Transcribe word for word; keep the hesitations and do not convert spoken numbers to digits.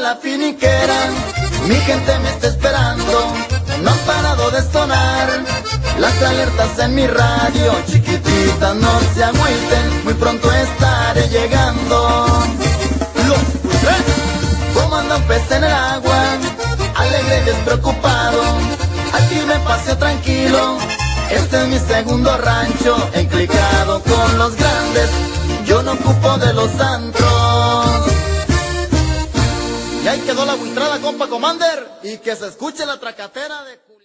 la finiquera, mi gente me está esperando, no han parado de sonar las alertas en mi radio, chiquititas no se agüiten, muy pronto estaré llegando. Los buitres, como anda un pez en el agua, alegre y despreocupado, aquí me paseo tranquilo, este es mi segundo rancho, enclicado con los grandes, yo no ocupo de los antros. Y ahí quedó la buitrada, compa Commander, y que se escuche la tracatera de...